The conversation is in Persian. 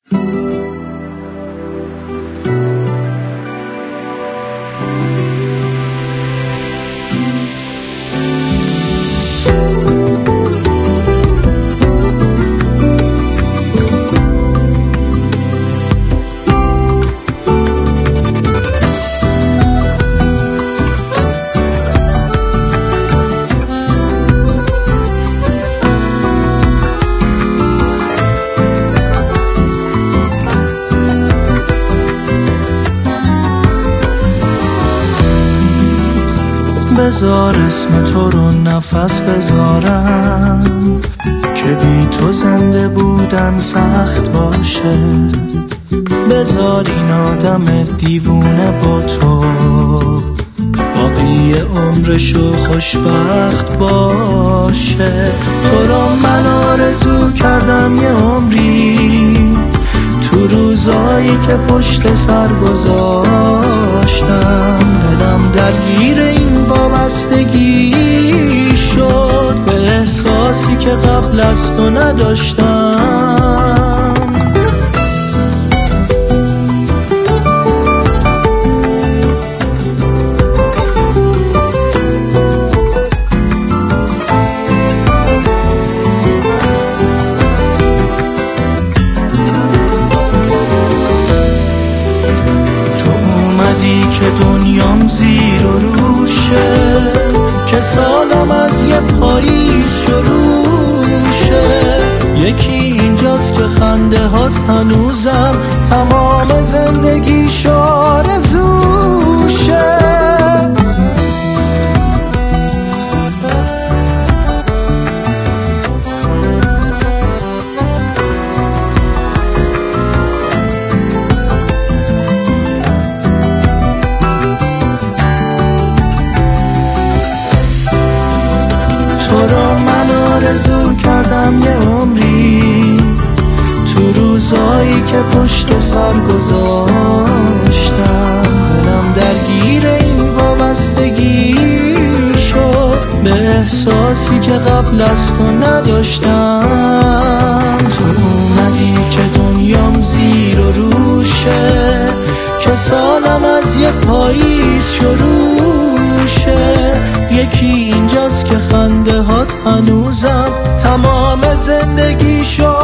بذار اسم تو رو نفس بذارم که بی تو زنده بودن سخت باشه. بذار این آدم دیوونه با تو باقی عمرشو خوشبخت باشه. تو رو من آرزو کردم یه عمری، تو روزایی که پشت سر گذاشتم دلم درگیر این وابستگی شد به احساسی که قبل از تو نداشتم. که دنیام زیر و روشه، که سالم از یه پاییز شروشه. یکی اینجاست که خنده هات هنوزم تمام زندگیش آرزوشه. تو رو من آرزو کردم یه عمری، تو روزایی که پشت سر گذاشتم دلم درگیر این وابستگی شد به احساسی که قبل از تو نداشتم. تو اومدی که دنیام زیر و روشه، که سالم از یه پاییز شروشه. یکی اینجاست که خنده هات هنوزم تمام زندگی شد